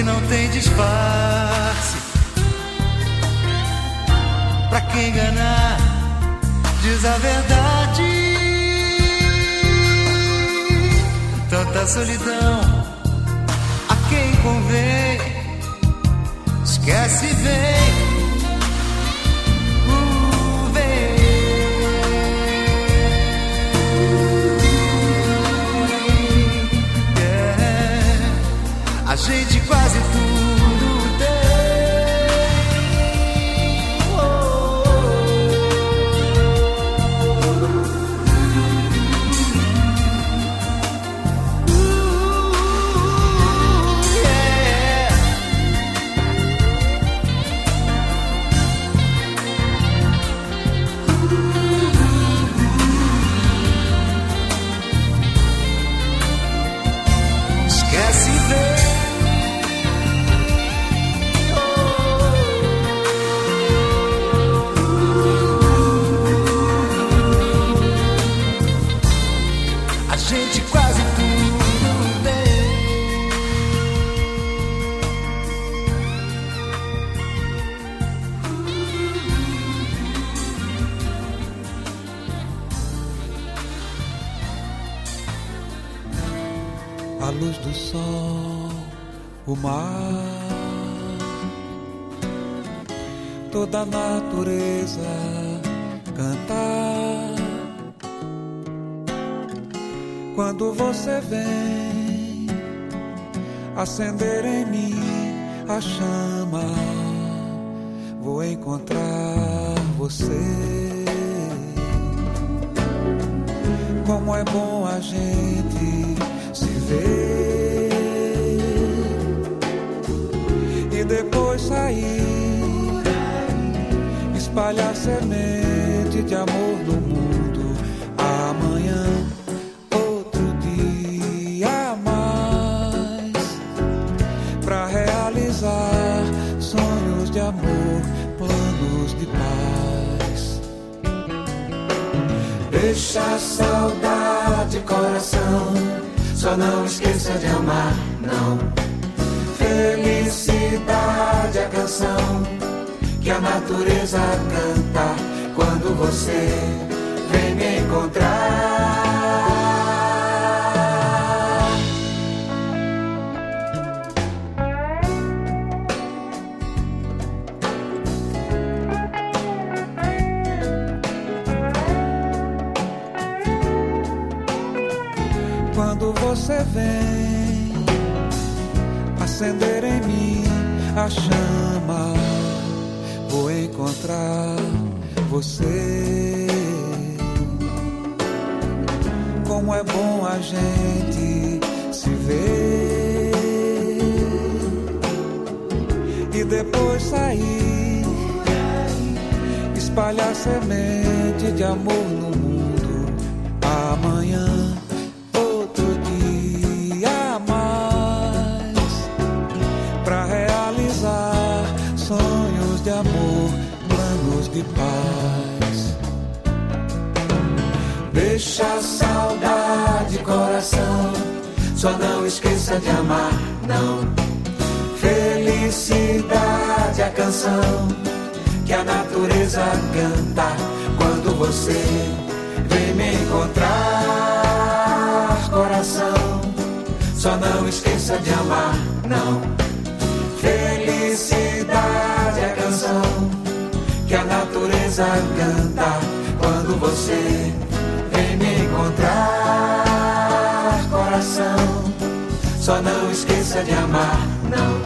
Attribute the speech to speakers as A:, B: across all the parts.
A: Não tem disfarce. Pra quem enganar, diz a verdade. Tanta solidão, a quem convém, esquece, vem. A gente quase tudo tem. Yeah. Esquece, vem. Gente, quase tudo tem.
B: A luz do sol, o mar, toda a natureza cantar. Quando você vem acender em mim a chama, vou encontrar você. Como é bom a gente se ver e depois sair, espalhar semente de amor no mundo. Amanhã sonhos de amor, planos de paz.
C: Deixa a saudade, coração, só não esqueça de amar, não. Felicidade, a canção que a natureza canta quando você vem me encontrar.
B: Quando você vem acender em mim a chama, vou encontrar você. Como é bom a gente se ver e depois sair, espalhar semente de amor no mundo. Amanhã sonhos de amor, planos de paz.
C: Deixa a saudade, coração, só não esqueça de amar, não. Felicidade, a canção que a natureza canta quando você vem me encontrar. Coração, só não esqueça de amar, não. Felicidade, a canção que a natureza canta quando você vem me encontrar. Coração, só não esqueça de amar, não.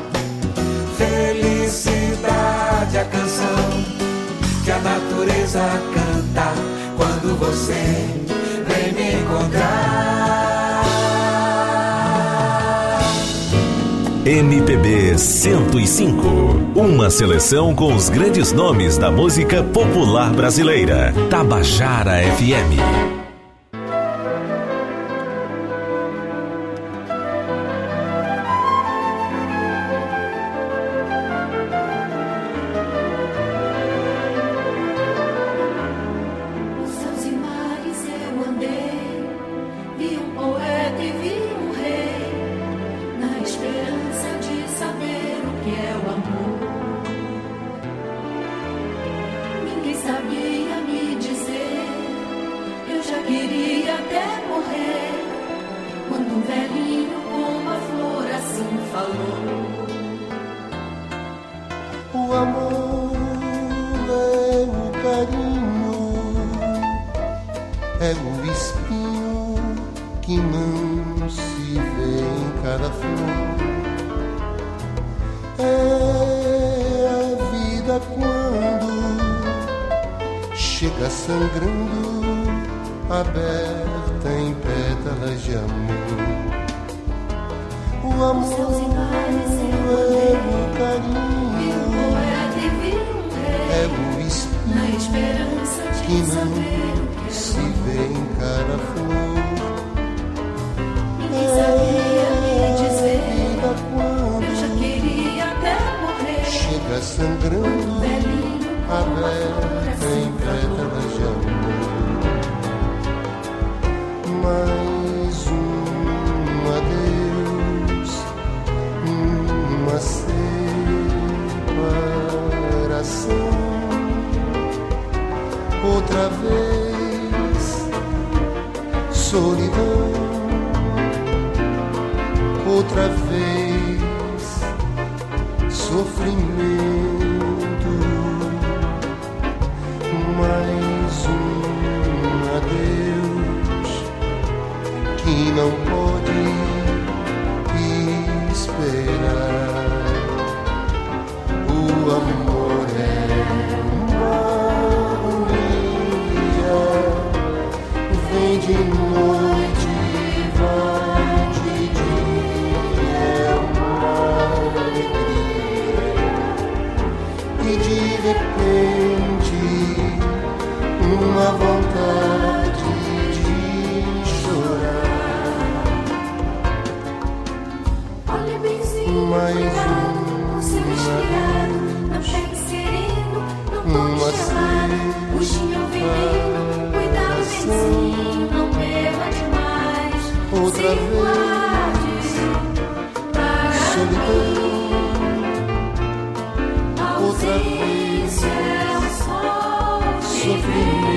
C: Felicidade, a canção que a natureza canta quando você vem me encontrar.
D: MPB 105, uma seleção com os grandes nomes da música popular brasileira. Tabajara FM.
E: Saber O amor é o carinho, é o espinho que não se vê em cada flor. É a vida quando chega sangrando, aberta em pétalas de amor. O amor é o carinho, é o espinho que não se vê em cada flor.
F: Ninguém sabia me dizer,
E: vida quando
F: eu já queria até morrer.
E: chega sangrando, aberta em pétalas de amor. Mais um adeus, uma separação. Outra vez, solidão. Outra vez, sofrimento. Mais um adeus que não pode esperar. O amor é uma agonia, vem de noite e vai de dia, é uma alegria. E de repente uma vontade de chorar.
F: Olha benzinho, cuidado com seu estirado. Não pegue sereno, não tome gelado. Puxinho ao veneno, cuidado benzinho, não beba demais.
E: Outra
F: Se
E: vez,
F: guarde para
E: solidão.
F: a
E: Outra
F: ausência é um sofrimento.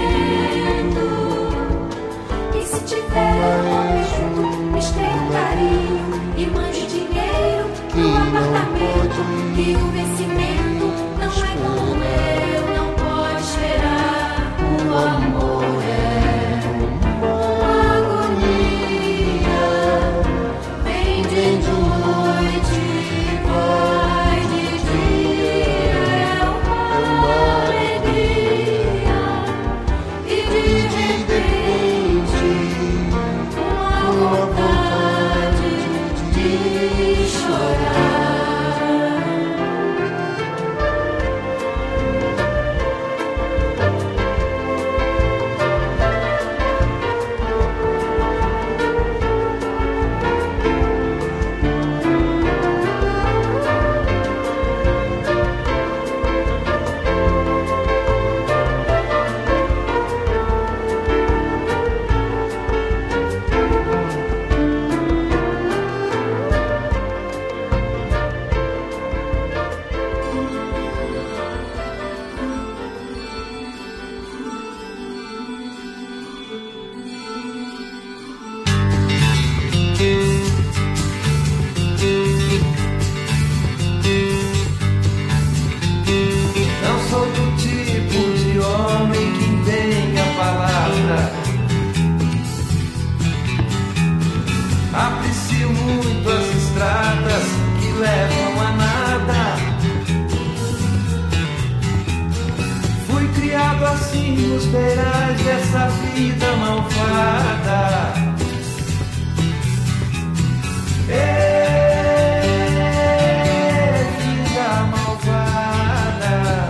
F: E se tiver um momento, estreia carinho e mande dinheiro no apartamento. E o vencimento não é como eu, não pode esperar. O amor é uma agonia, vem de noite e vai de dia, é uma alegria. E de repente uma vontade de chorar.
C: Não sou do tipo de homem que empenha a palavra. Aprecio muito as estradas que levam a nada. Fui criado assim nos beirais dessa vida malvada. Vida malvada.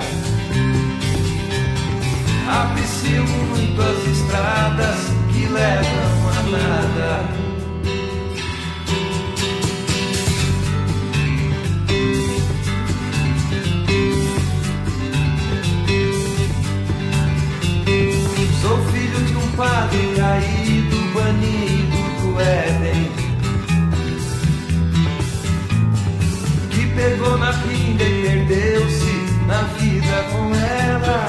C: Aprecio muito as estradas que levam a nada. Sou filho de um padre caído, banido do Éden, que pegou na pinga e perdeu-se na vida com ela.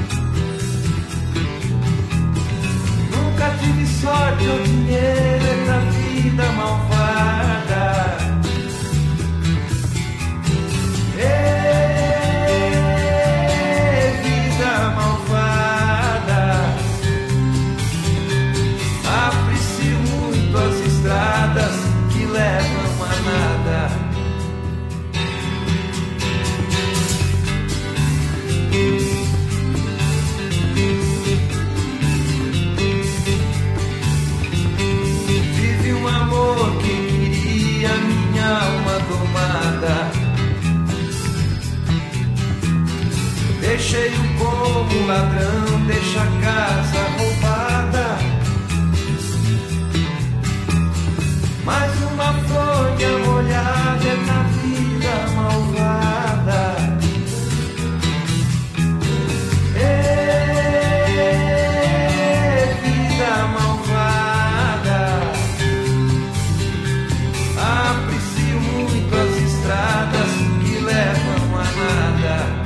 C: Nunca tive sorte ou dinheiro na vida malvada.
A: cheio como ladrão, deixa a casa roubada. Mais uma folha molhada é na vida malvada. Vida malvada. Aprecio muito as estradas que levam a nada.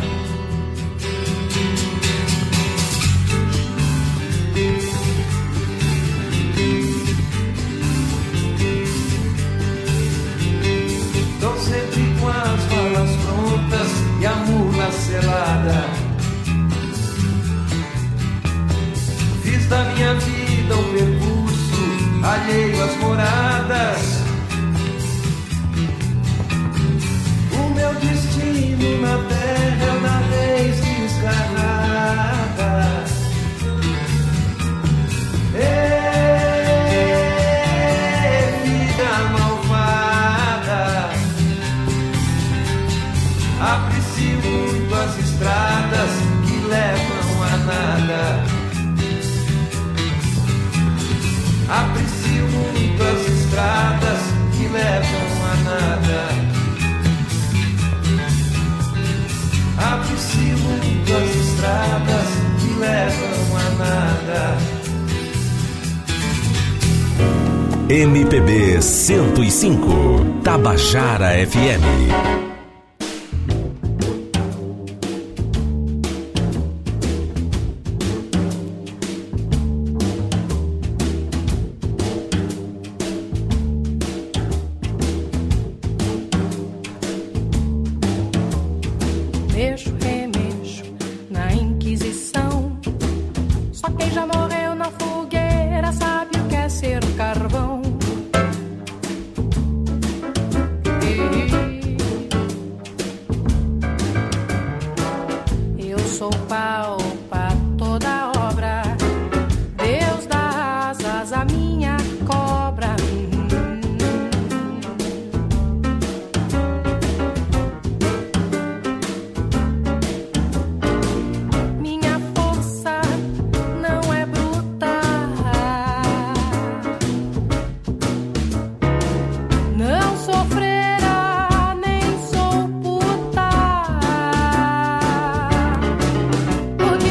A: Tô sempre com as balas prontas e a mula selada. Fiz da minha vida um percurso alheio às moradas. O meu destino na terra é uma vez desgarrada. Vida malvada. Aprecio muito as estradas que levam a nada. Aprecio muito as estradas que levam a nada. Aprecio muito as estradas que levam a nada.
D: MPB 105, Tabajara FM.
G: Mexo, remexo na Inquisição. Só quem já morreu na fogueira sabe o que é ser carvão. Eu sou pau pra toda obra. Deus dá asas à minha cobra.
F: Porque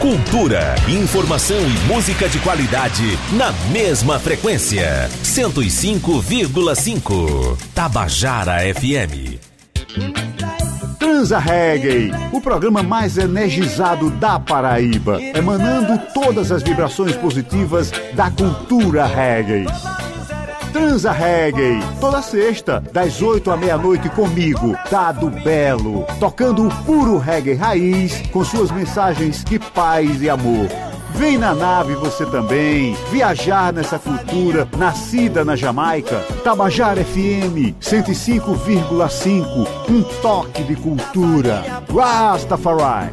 D: Cultura, informação e música de qualidade na mesma frequência. 105,5. Tabajara FM.
H: Transa Reggae, o programa mais energizado da Paraíba, emanando todas as vibrações positivas da cultura reggae. Transa Reggae, toda sexta, das 8 à meia-noite comigo, Dado Belo, tocando o puro reggae raiz, com suas mensagens de paz e amor. Vem na nave você também, viajar nessa cultura nascida na Jamaica. Tabajara FM 105,5, um toque de cultura. Rastafari.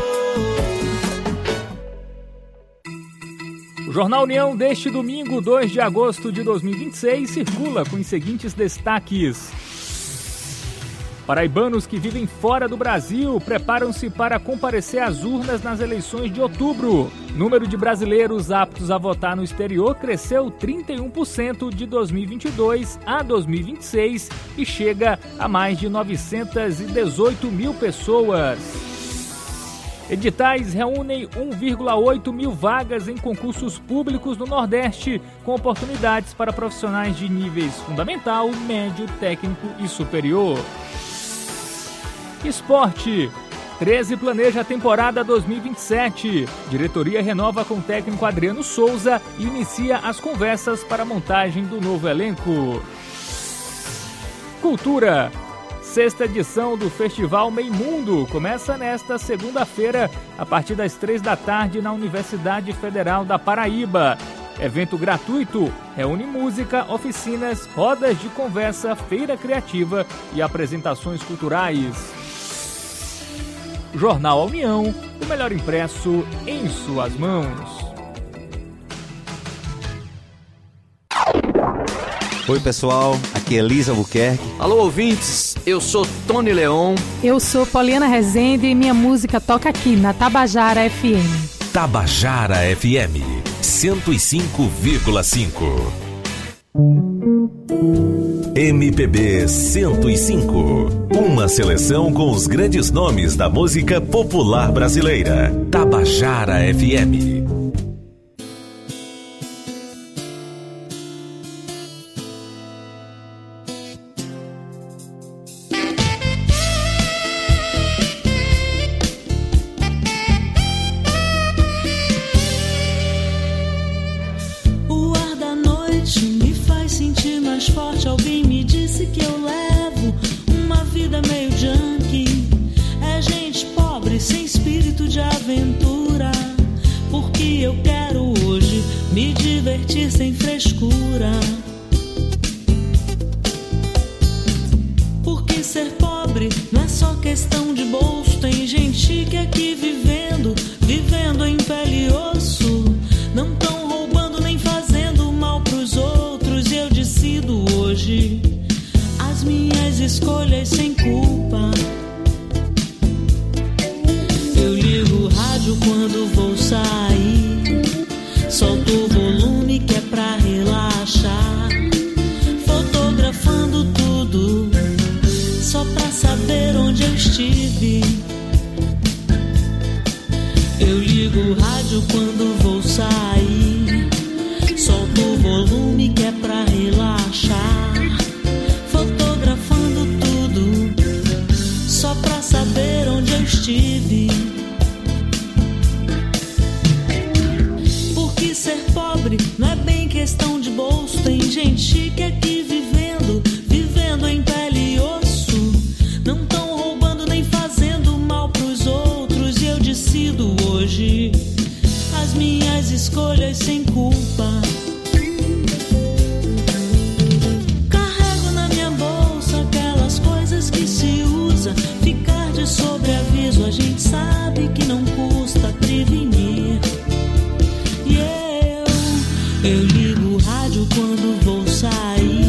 I: O Jornal União deste domingo, 2 de agosto de 2026, circula com os seguintes destaques. Paraibanos que vivem fora do Brasil preparam-se para comparecer às urnas nas eleições de outubro. Número de brasileiros aptos a votar no exterior cresceu 31% de 2022 a 2026 e chega a mais de 918 mil pessoas. Editais reúnem 1,8 mil vagas em concursos públicos no Nordeste, com oportunidades para profissionais de níveis fundamental, médio, técnico e superior. Esporte. 13 planeja a temporada 2027. Diretoria renova com o técnico Adriano Souza e inicia as conversas para a montagem do novo elenco. Cultura. 6ª edição do Festival Meio Mundo começa nesta segunda-feira, a partir das 3 da tarde, na Universidade Federal da Paraíba. Evento gratuito, reúne música, oficinas, rodas de conversa, feira criativa e apresentações culturais. Jornal A União, o melhor impresso em suas mãos.
J: Oi pessoal, aqui é Elisa Albuquerque.
K: Alô ouvintes, eu sou Tony Leon.
L: Eu sou Poliana Rezende e minha música toca aqui na Tabajara FM.
D: Tabajara FM 105,5. MPB 105. Uma seleção com os grandes nomes da música popular brasileira. Tabajara FM.
M: Eu ligo o rádio quando vou sair.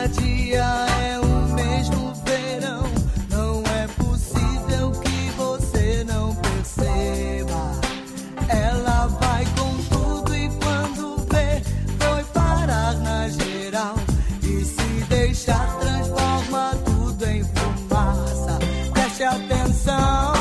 M: Cada dia é o mesmo verão. Não é possível que você não perceba. Ela vai com tudo e quando vê, foi parar na geral. E se deixar transforma tudo em fumaça. Preste atenção.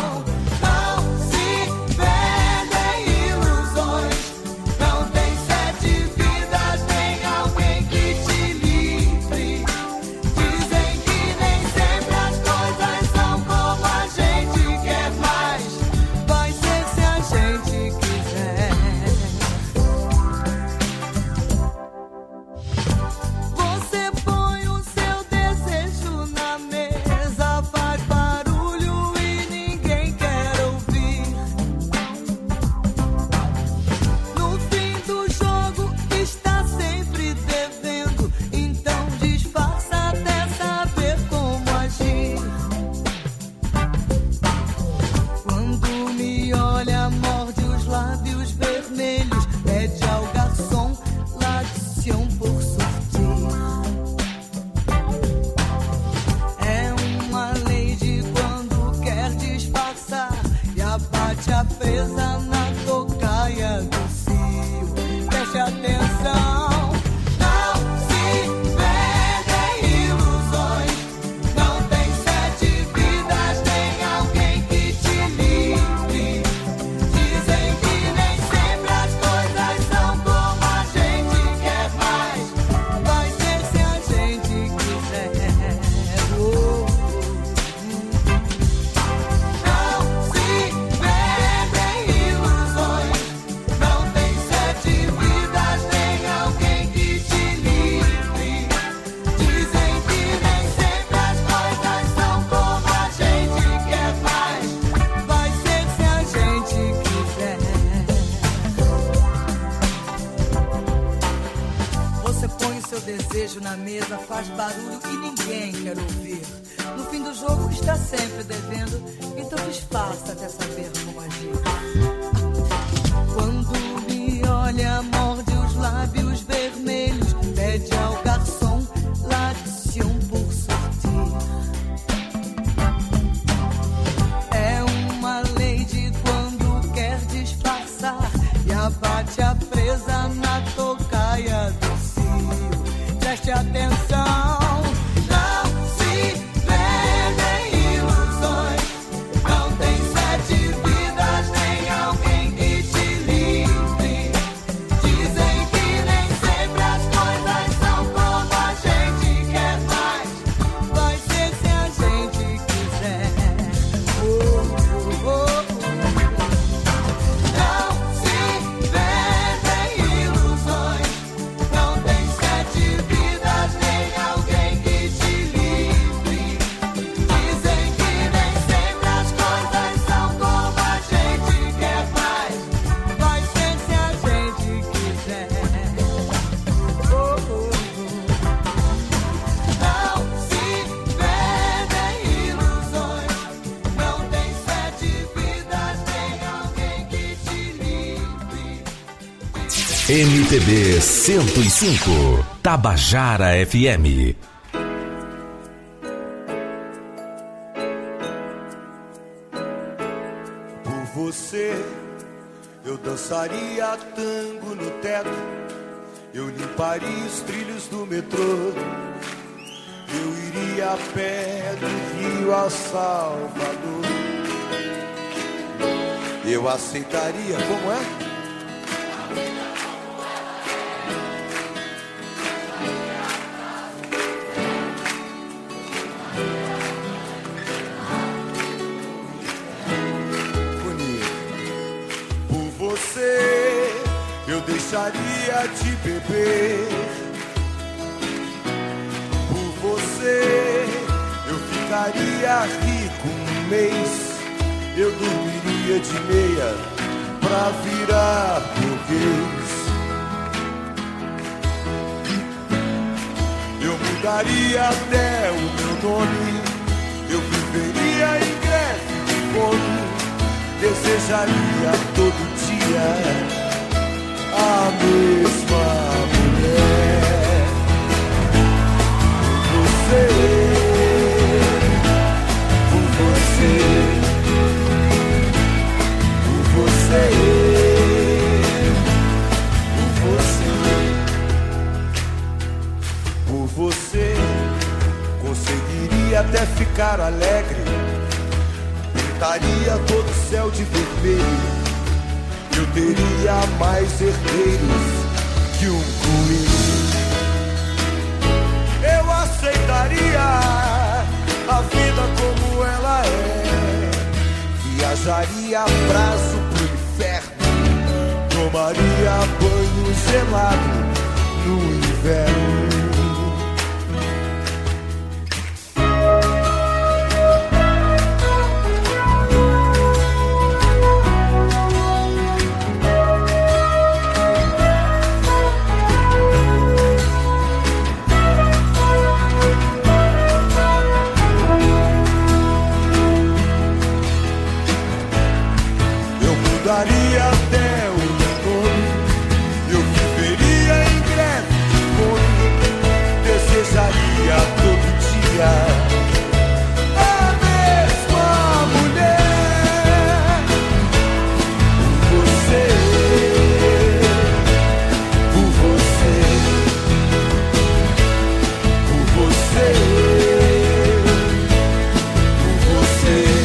M: Na mesa faz barulho e ninguém quer ouvir. No fim do jogo está sempre devendo, então disfarça até saber como agir. Quando me olha, morde os lábios vermelhos, pede ao garçom l'addition por sortir. É uma lady quando quer disfarçar e abate a presa na tocaia do preste atenção, não se perdem ilusões. Não tem 7 vidas, nem alguém que te livre. Dizem que nem sempre as coisas são como a gente quer mais. Vai ser se a gente quiser. Não se perdem ilusões. Não tem 7 vidas, nem alguém que te livre. Dizem que nem sempre as coisas são como a gente quer mais. Vai ser se a gente quiser. Não se perdem ilusões. Não tem 7 vidas, nem alguém que te livre.
D: MTB 105, Tabajara FM.
N: Por você, eu dançaria tango no teto, eu limparia os trilhos do metrô, eu iria a pé do Rio a Salvador, eu aceitaria, como é? Eu deixaria de beber. Por você eu ficaria rico um mês. Eu dormiria de meia pra virar burguês. Eu mudaria até o meu nome. Eu viveria em greve de fome. Desejaria todo dia a mesma mulher. até ficar alegre, pintaria todo o céu de vermelho. Eu teria mais herdeiros que um coelho. Eu aceitaria a vida como ela é, viajaria a prazo pro inferno, tomaria banho gelado no inverno.
A: Daria até o nome, eu viveria em greve de fome, desejaria todo dia a mesma mulher. Por você, por você, por você, por você.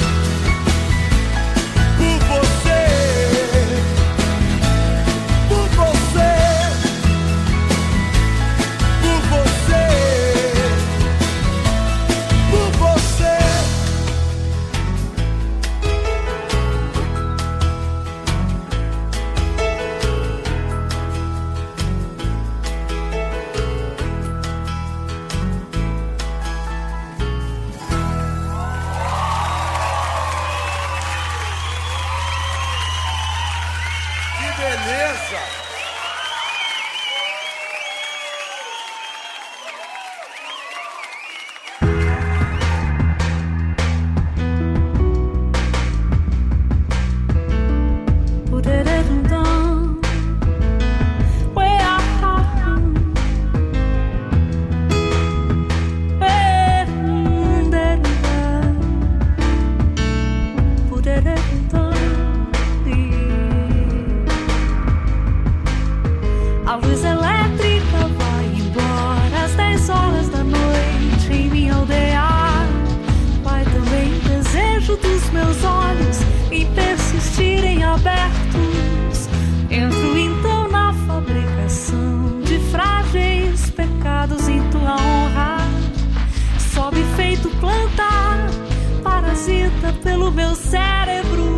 O: A luz elétrica vai embora às 10 horas da noite em minha aldeia. Vai também o desejo dos meus olhos em persistirem abertos. Entro então na fabricação de frágeis pecados em tua honra. Sobe feito planta, parasita pelo meu cérebro.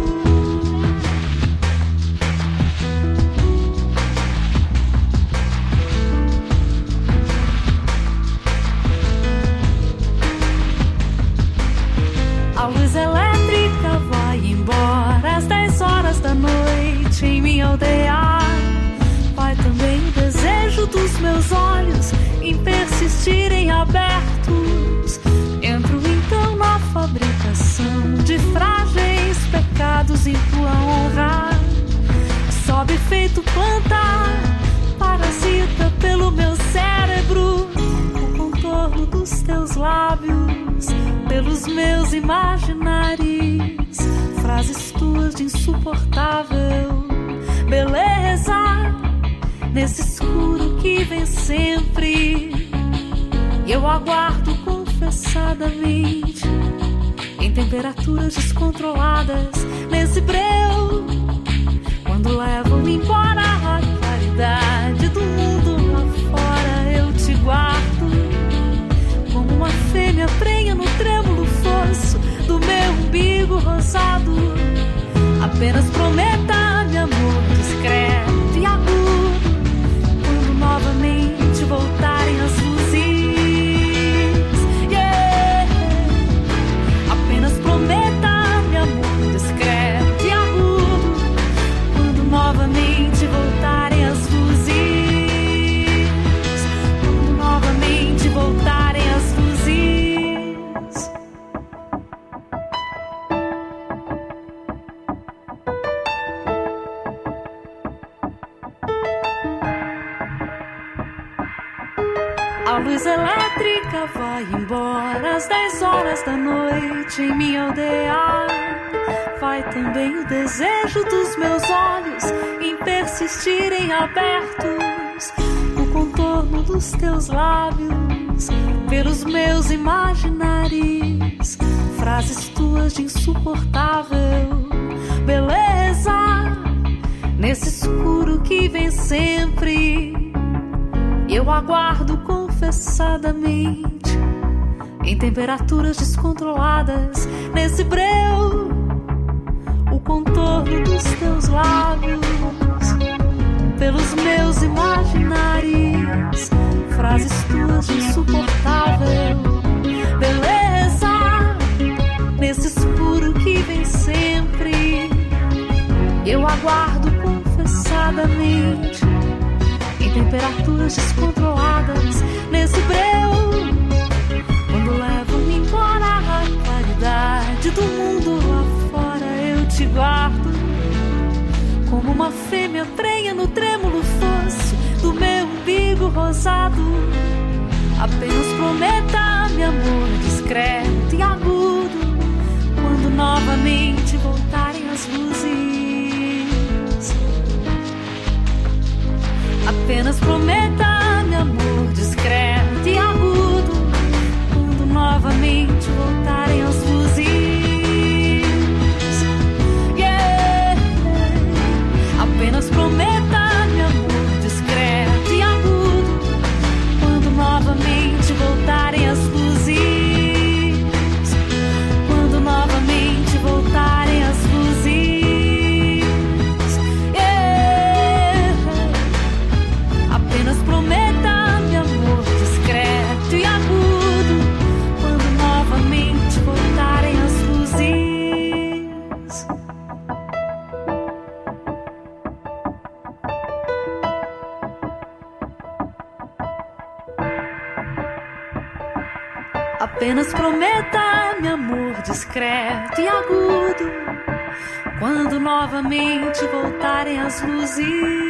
O: A luz elétrica vai embora às 10 horas da noite em minha aldeia. Vai também o desejo dos meus olhos em persistirem abertos. Entro então na fabricação de frágeis pecados em tua honra. Sobe feito planta, parasita pelo meu cérebro. O contorno dos teus lábios, pelos meus imaginares, frases tuas de insuportável beleza, nesse escuro que vem sempre. E eu aguardo confessadamente, em temperaturas descontroladas, nesse breu, quando levam embora a claridade do mundo lá fora. Eu te guardo como uma fêmea prenha no trêmulo fosso do meu umbigo rosado. Apenas prometa-me amor discreto e agudo, quando novamente voltarem as luzes. Yeah. Apenas prometa-me amor discreto e agudo, quando novamente voltarem as luzes. Quando novamente voltarem as luzes. A luz elétrica vai embora às 10 horas da noite em minha aldeia. Vai também o desejo dos meus olhos em persistirem abertos. O contorno dos teus lábios, pelos meus imaginares, frases tuas de insuportável beleza, nesse escuro que vem sempre. Eu aguardo confessadamente, em temperaturas descontroladas, nesse breu, o contorno dos teus lábios, pelos meus imaginares, frases tuas de insuportável beleza, nesse escuro que vem sempre. Eu aguardo confessadamente, em temperaturas descontroladas, nesse breu, quando levo-me embora a claridade do mundo lá fora, eu te guardo como uma fêmea prenha no trêmulo fosso do meu umbigo rosado. Apenas prometa-me amor discreto e agudo, quando novamente voltarem as luzes. Apenas prometa-me amor discreto e agudo, quando novamente voltarem as luzes. Yeah. Apenas prometa-me amor discreto e agudo, quando novamente voltarem as luzes. Quando novamente voltarem as luzes. Yeah. Apenas prometa-me amor discreto e agudo, quando novamente voltarem as luzes. Apenas prometa-me amor discreto e agudo, quando novamente voltarem as luzes.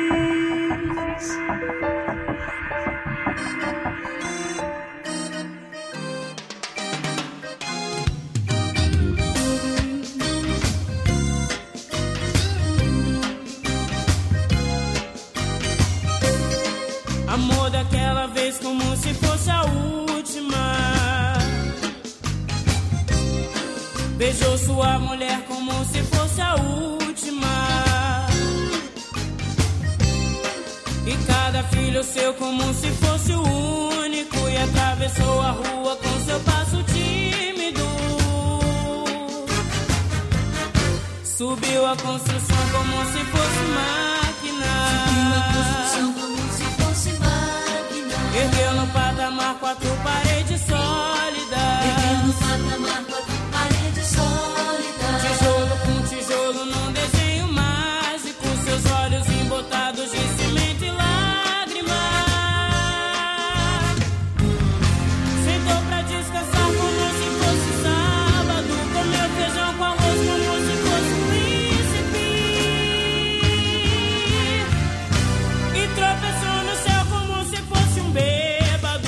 P: Amor daquela vez como se fosse a última. Beijou sua mulher como se fosse a última. E cada filho seu como se fosse o único. E atravessou a rua com seu passo tímido. Subiu a construção como se fosse máquina.
E: Subiu a construção como se fosse máquina.
P: Ergueu no patamar 4 paredes sólidas.
E: Ergueu no patamar 4 paredes sólidas.
P: Tijolo com tijolo num desenho mágico. Seus olhos embotados de cimento e lágrimas. Sentou pra descansar como se fosse sábado. Comeu feijão com arroz como se fosse um príncipe. E tropeçou no céu como se fosse um bêbado.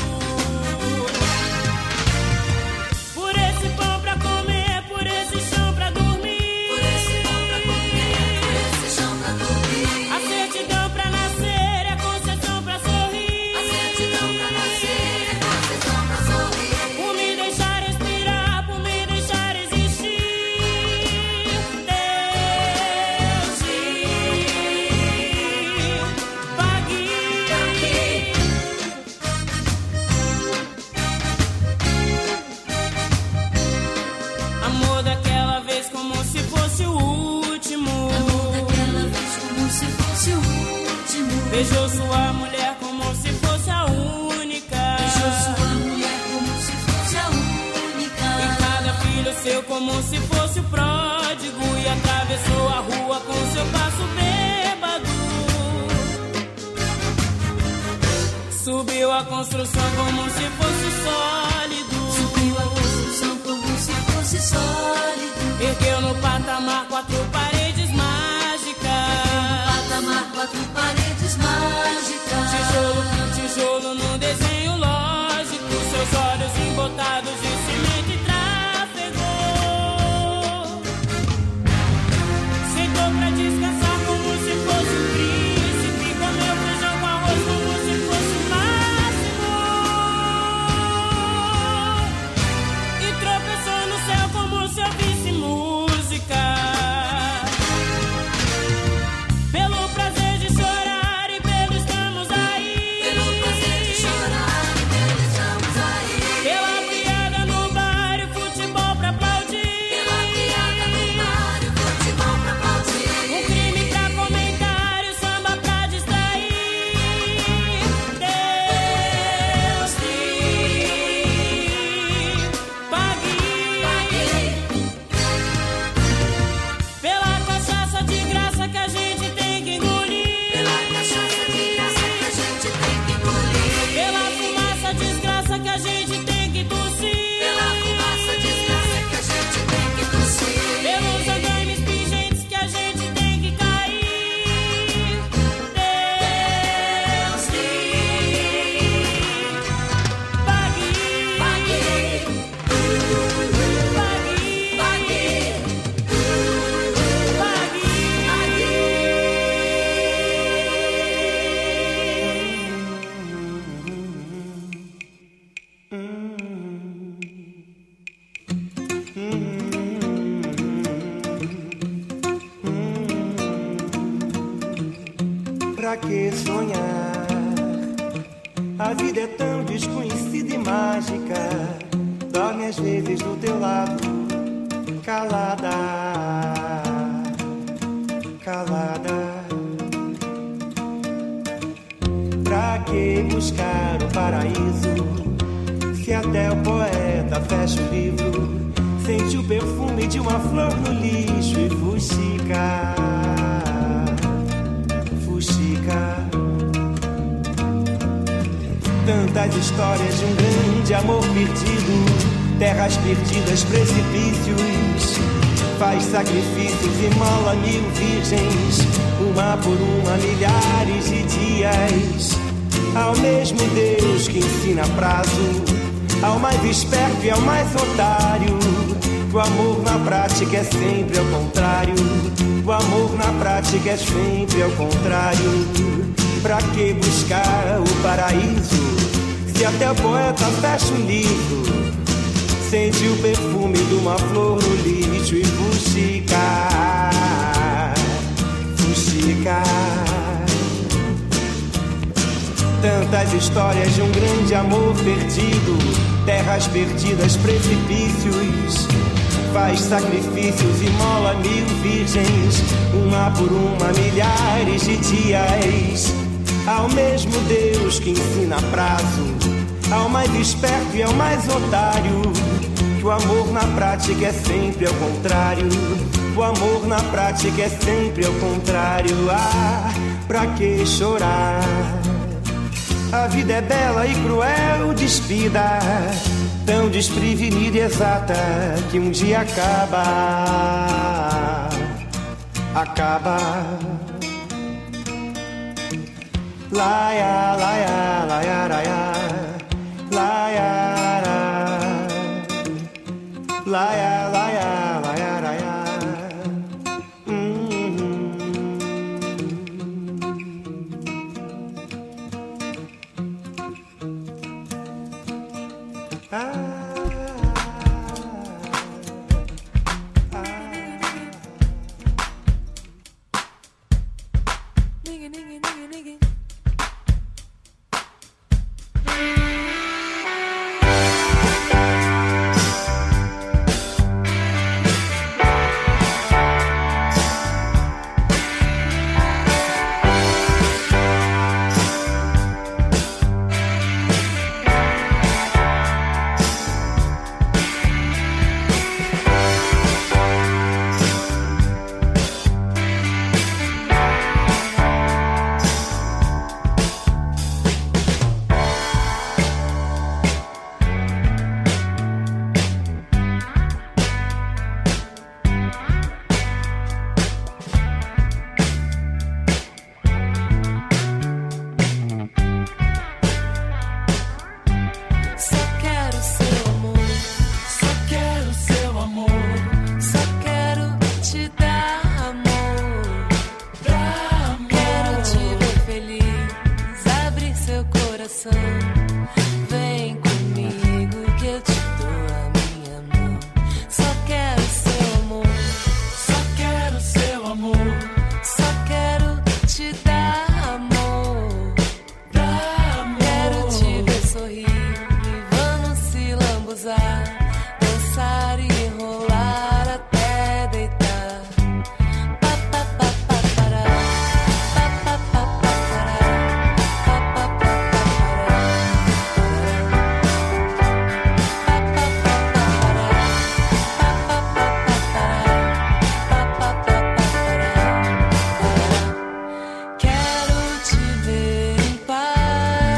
P: Por esse pão pra comer, por esse chão pra dormir.
E: Por esse pão pra comer, por esse chão pra dormir.
P: A certidão pra nascer, a concessão pra sorrir.
E: A certidão pra nascer, a concessão pra sorrir.
P: Por me deixar respirar, por me deixar existir. Deus te pague. Amor daquela vez como se fosse o último.
E: Amor daquela vez como se fosse o último.
P: Beijou sua mulher como se fosse a única.
E: Beijou sua mulher como se fosse a única.
P: E cada filho seu como se fosse o pródigo. E atravessou a rua com seu passo bêbado. Subiu a construção como se fosse sólido.
E: Subiu a construção como se fosse sólido.
P: Ergueu no patamar 4 paredes mágicas.
E: Patamar 4 paredes mágicas.
P: Tijolo com tijolo num desenho lógico. Seus olhos embotados de cimento e trafegou. Sentou pra descansar como se fosse um príncipe. Comeu feijão com arroz como se fosse o máximo.
A: Pra que sonhar? A vida é tão desconhecida e mágica. Dorme às vezes do teu lado, calada, calada. Pra que buscar o paraíso, se até o poeta fecha o livro, sente o perfume de uma flor no lixo e fuxica, fuxica. Tantas histórias de um grande amor perdido, terras perdidas, precipícios. Faz sacrifícios, imola 1000 virgens, uma por uma, milhares de dias. Ao mesmo Deus que ensina prazo, ao mais esperto e ao mais otário. O amor na prática é sempre ao contrário. O amor na prática é sempre ao contrário. Pra que buscar o paraíso, se até o poeta fecha o livro, sente o perfume de uma flor no lixo e fuxica, fuxica. Tantas histórias de um grande amor perdido, terras perdidas, precipícios. Faz sacrifícios, imola 1000 virgens, uma por uma, milhares de dias. Ao mesmo Deus que ensina prazo, ao mais esperto e ao mais otário. Que o amor na prática é sempre ao contrário. O amor na prática é sempre ao contrário. Ah, pra que chorar? A vida é bela e cruel, despida, tão desprevenida e exata, que um dia acaba, acaba. Laia, laia, laia, laia, laia, laia, laia, laia, laia.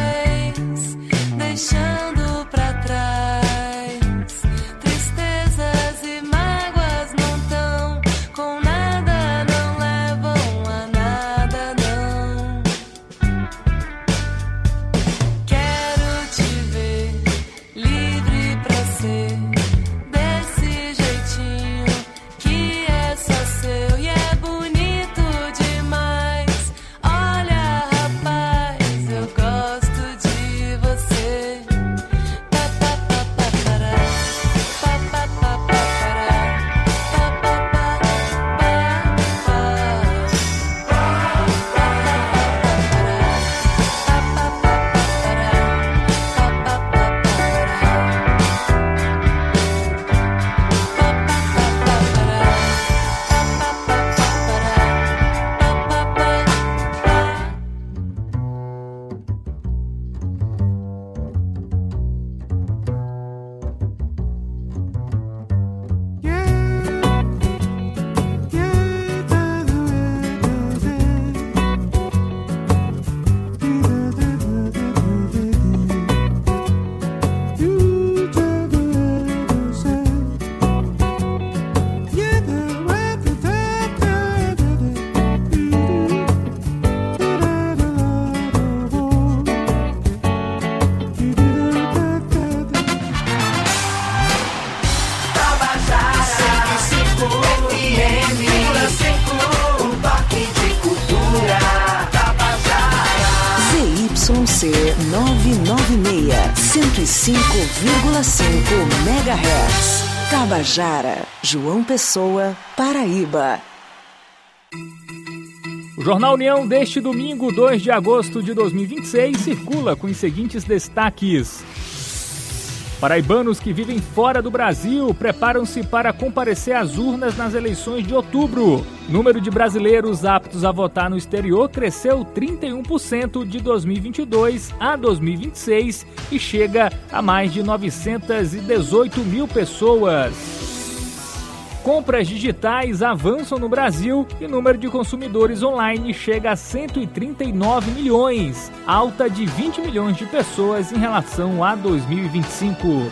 F: Deixando pra trás tristeza
Q: 105,5 MHz. Tabajara, João Pessoa, Paraíba.
I: O Jornal União deste domingo, 2 de agosto de 2026, circula com os seguintes destaques. Paraibanos que vivem fora do Brasil preparam-se para comparecer às urnas nas eleições de outubro. Número de brasileiros aptos a votar no exterior cresceu 31% de 2022 a 2026 e chega a mais de 918 mil pessoas. Compras digitais avançam no Brasil e o número de consumidores online chega a 139 milhões, alta de 20 milhões de pessoas em relação a 2025.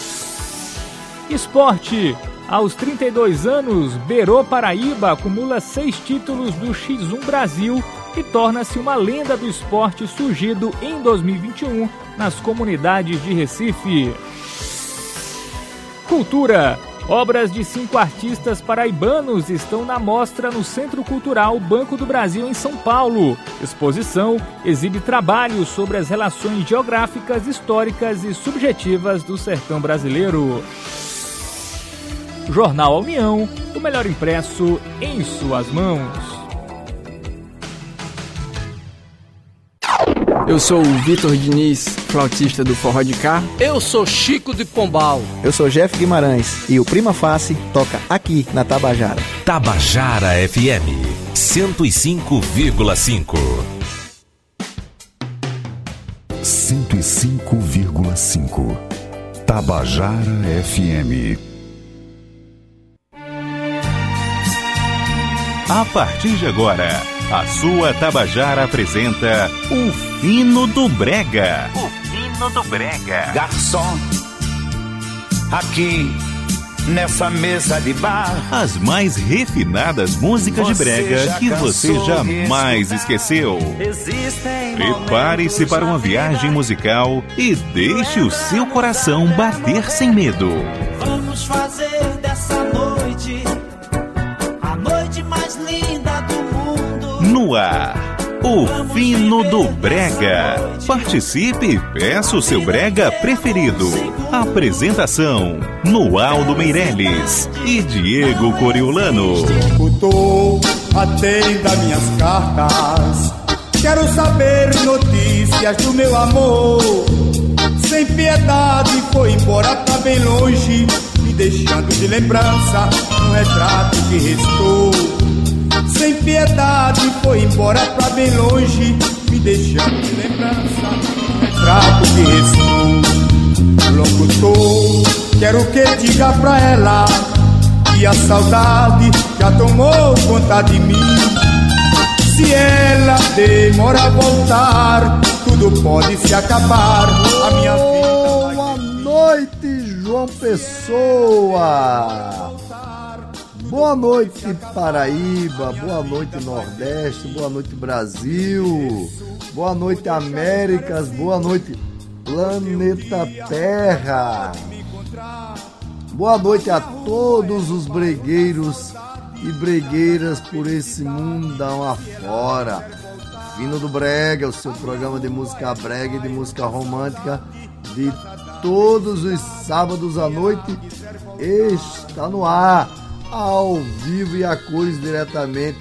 I: Esporte. Aos 32 anos, Berô Paraíba acumula 6 títulos do X1 Brasil e torna-se uma lenda do esporte surgido em 2021 nas comunidades de Recife. Cultura. Obras de 5 artistas paraibanos estão na mostra no Centro Cultural Banco do Brasil, em São Paulo. Exposição exibe trabalhos sobre as relações geográficas, históricas e subjetivas do sertão brasileiro. Jornal União, o melhor impresso em suas mãos.
R: Eu sou o Vitor Diniz, flautista do Forró de Cá.
K: Eu sou Chico de Pombal.
S: Eu sou Jeff Guimarães e o Prima Face toca aqui na Tabajara.
D: Tabajara FM 105,5.
H: 105,5. Tabajara FM.
D: A partir de agora, a sua Tabajara apresenta o Fino do Brega. O Fino do Brega.
T: Garçom, aqui nessa mesa de bar,
D: as mais refinadas músicas de brega que você jamais esqueceu. Prepare-se para uma viagem musical e deixe o seu coração bater sem medo.
P: Vamos fazer dessa noite a noite mais linda do mundo.
D: No ar, o Fino do Brega. Participe e peça o seu brega preferido. Apresentação: Noaldo Meirelles e Diego Coriolano.
U: Escutou, atenda minhas cartas. Quero saber notícias do meu amor. Sem piedade foi embora pra bem longe, me deixando de lembrança um retrato que restou. Sem piedade foi embora pra bem longe, me deixando de lembrança um retrato que restou. Locutor, quero que diga pra ela que a saudade já tomou conta de mim. Se ela demora a voltar, tudo pode se acabar. A minha vida.
V: Boa noite, João Pessoa. Boa noite, Paraíba. Boa noite, Nordeste. Boa noite, Brasil. Boa noite, Américas. Boa noite, planeta Terra. Boa noite a todos os bregueiros e bregueiras por esse mundão afora. Fino do Brega, o seu programa de música brega e de música romântica de todos os sábados à noite está no ar, ao vivo e a cores, diretamente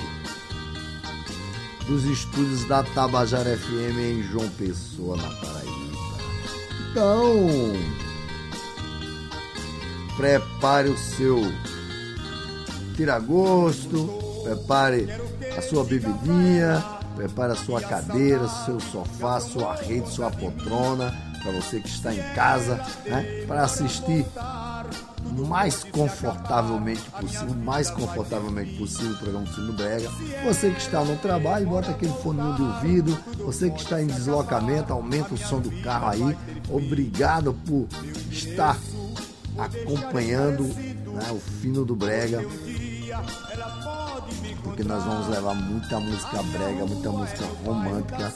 V: dos estúdios da Tabajara FM em João Pessoa, na Paraíba. Então, prepare o seu tira-gosto, prepare a sua bebidinha, prepare a sua cadeira, seu sofá, sua rede, sua poltrona, para você que está em casa, né, para assistir o mais confortavelmente possível o programa Fino do Brega. Você que está no trabalho, bota aquele foninho de ouvido. Você que está em deslocamento, aumenta o som do carro aí. Obrigado por estar acompanhando, né, o Fino do Brega, porque nós vamos levar muita música brega, muita música romântica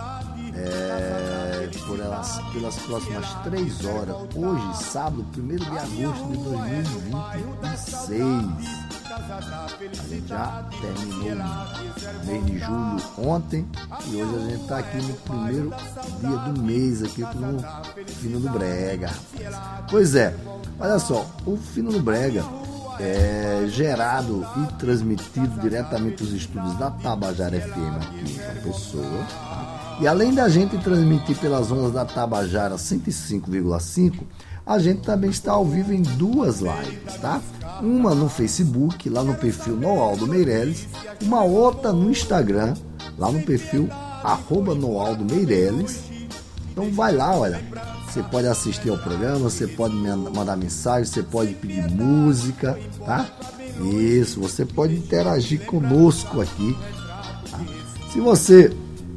V: pelas próximas 3 horas. Hoje, sábado, 1º de agosto de 2026. A gente já terminou o mês de julho ontem e hoje a gente está aqui no primeiro dia do mês aqui com o Fino do Brega. Pois é, olha só, o Fino do Brega é gerado e transmitido diretamente dos estúdios da Tabajara FM aqui em João Pessoa, tá? E além da gente transmitir pelas ondas da Tabajara 105,5, a gente também está ao vivo em duas lives, tá? Uma no Facebook, lá no perfil Noaldo Meirelles, uma outra no Instagram, lá no perfil @Noaldo Meirelles. Então vai lá, olha, você pode assistir ao programa, você pode mandar mensagem, você pode pedir música, tá? Isso, você pode interagir conosco aqui, tá? Se você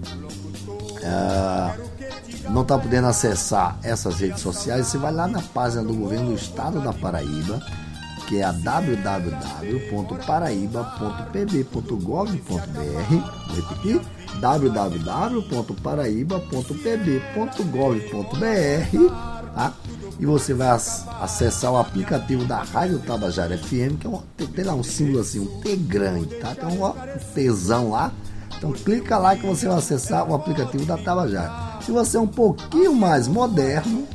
V: não está podendo acessar essas redes sociais, você vai lá na página do Governo do Estado da Paraíba, que é a www.paraíba.pb.gov.br. Vou repetir, www.paraíba.pb.gov.br, tá? E você vai acessar o aplicativo da Rádio Tabajara FM, que tem lá um símbolo assim, um T grande, tá? Tem um Tzão lá. Então clica lá que você vai acessar o aplicativo da Tabajara. Se você é um pouquinho mais moderno,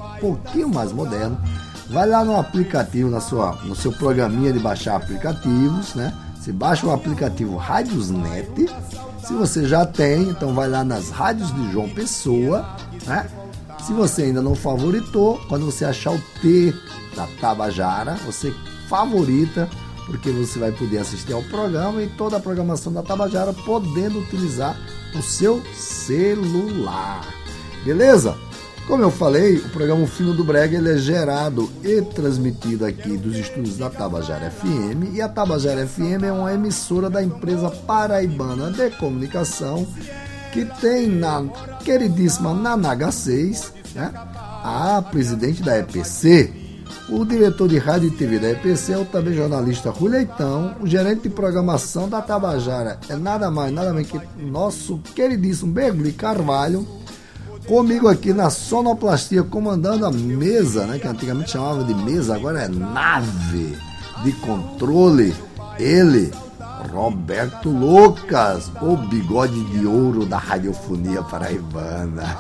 V: vai lá no aplicativo, no seu programinha de baixar aplicativos, né? Você baixa o aplicativo Rádiosnet. Se você já tem, então vai lá nas rádios de João Pessoa, né? Se você ainda não favoritou, quando você achar o T da Tabajara, você favorita, porque você vai poder assistir ao programa e toda a programação da Tabajara podendo utilizar o seu celular. Beleza? Como eu falei, o programa Fino do Brega ele é gerado e transmitido aqui dos estúdios da Tabajara FM, e a Tabajara FM é uma emissora da empresa paraibana de comunicação que tem na queridíssima Nanaga 6, né, a presidente da EPC, o diretor de rádio e TV da EPC é o também jornalista Rui Leitão, o gerente de programação da Tabajara é nada mais, nada menos que nosso queridíssimo Bergli Carvalho, comigo aqui na sonoplastia, comandando a mesa, né, que antigamente chamava de mesa, agora é nave de controle, ele, Roberto Lucas, o bigode de ouro da radiofonia paraibana.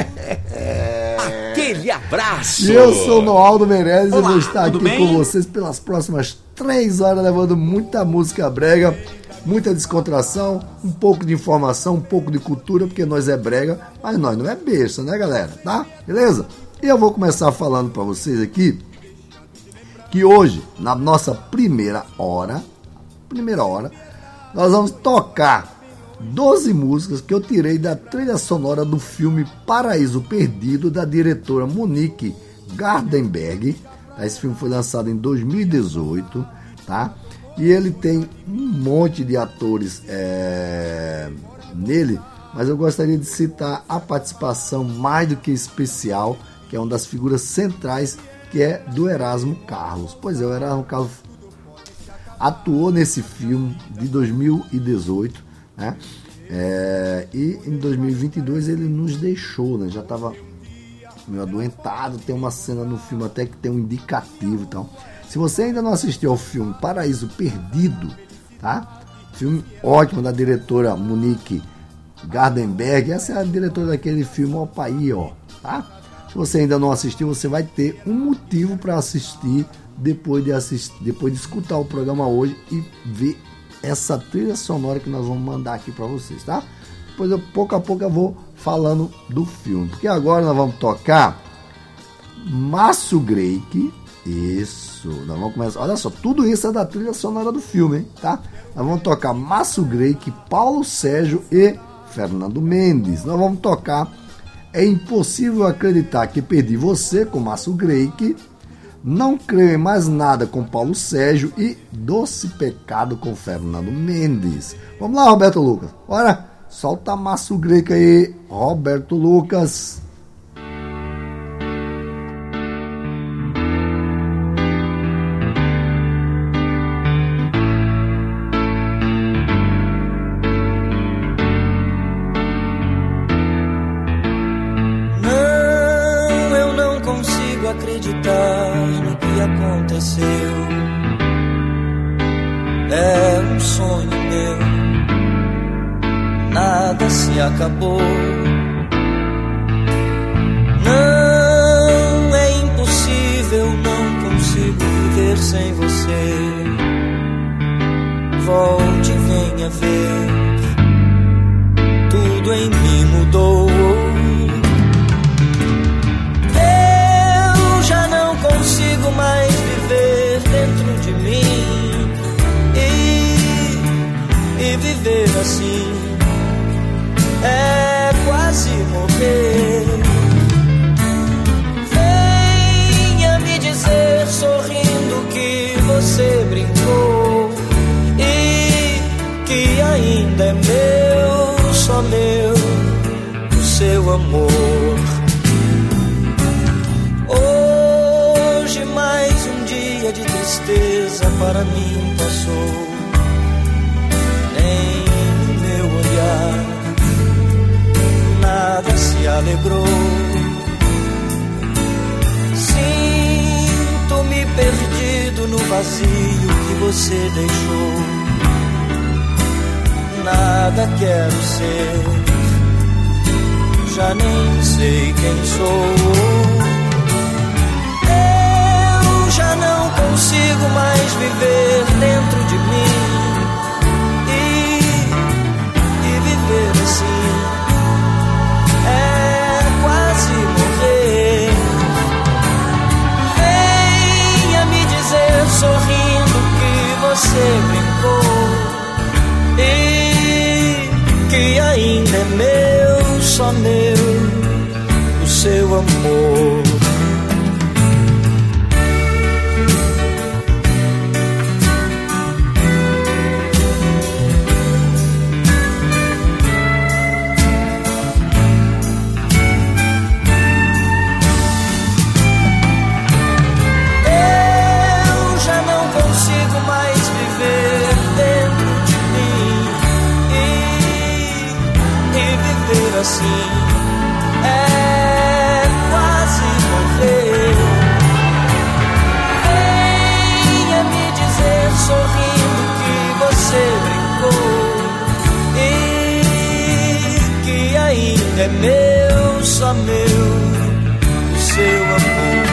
B: Aquele abraço!
V: E eu sou o Noaldo Meirelles e vou estar aqui
B: bem?
V: com vocês pelas próximas 3 horas, levando muita música brega, muita descontração, um pouco de informação, um pouco de cultura, porque nós é brega, mas nós não é besta, né, galera? Tá? Beleza? E eu vou começar falando para vocês aqui que hoje, na nossa primeira hora, nós vamos tocar 12 músicas que eu tirei da trilha sonora do filme Paraíso Perdido, da diretora Monique Gardenberg. Esse filme foi lançado em 2018, tá? E ele tem um monte de atores nele, mas eu gostaria de citar a participação mais do que especial, que é uma das figuras centrais, que é do Erasmo Carlos. Pois é, o Erasmo Carlos atuou nesse filme de 2018, né? E em 2022 ele nos deixou, né? Já estava meio adoentado. Tem uma cena no filme até que tem um indicativo. Então, se você ainda não assistiu ao filme Paraíso Perdido, tá? Filme ótimo da diretora Monique Gardenberg. Essa é a diretora daquele filme Opaí, ó, tá? Se você ainda não assistiu, você vai ter um motivo para assistir depois de escutar o programa hoje e ver essa trilha sonora que nós vamos mandar aqui para vocês, tá? Depois, pouco a pouco, eu vou falando do filme, porque agora nós vamos tocar Márcio Greik. Isso, nós vamos começar. Olha só, tudo isso é da trilha sonora do filme, hein, tá? Nós vamos tocar Márcio Greik, Paulo Sérgio e Fernando Mendes. Nós vamos tocar É Impossível Acreditar que Perdi Você, com Márcio Greik, Não Creio em Mais Nada, com Paulo Sérgio, e Doce Pecado, com Fernando Mendes. Vamos lá, Roberto Lucas. Bora, solta Márcio Greik aí, Roberto Lucas.
C: Acreditar no que aconteceu.
B: É um sonho meu, nada se acabou. Não é impossível, não consigo viver sem você. Volte e venha ver, tudo em mim mudou. Eu já não consigo mais viver dentro de mim e viver assim é quase morrer. Venha me dizer sorrindo que você brincou e que ainda é meu, só meu, o seu amor. Hoje mais um dia de tristeza para mim passou. Nem no meu olhar nada se alegrou. Sinto-me perdido no vazio que você deixou. Nada quero ser, já nem sei quem sou. Eu já não consigo mais viver dentro de mim e viver assim é quase morrer. Venha me dizer sorrindo que você brincou e que ainda é meu, só meu, o seu amor. Assim é quase morrer. Venha me dizer sorrindo que você brincou e que ainda é meu, só meu, o seu amor.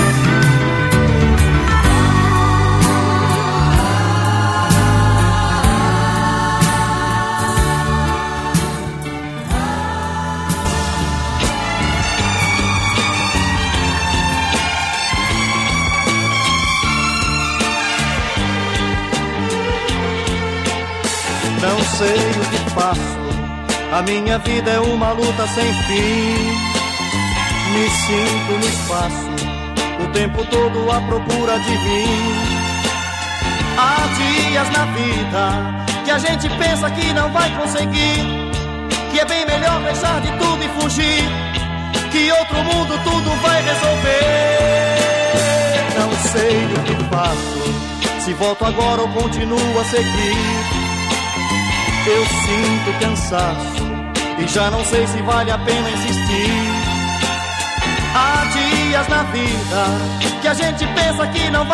C: Não sei o que faço, a minha vida é uma luta sem fim. Me sinto no espaço, o tempo todo à procura de mim. Há dias na vida que a gente pensa que não vai conseguir, que é bem melhor deixar de tudo e fugir, que outro mundo tudo vai resolver. Não sei o que faço, se volto agora ou continuo a seguir. Eu sinto cansaço e já não sei se vale a pena insistir. Há dias na vida que a gente pensa que não vai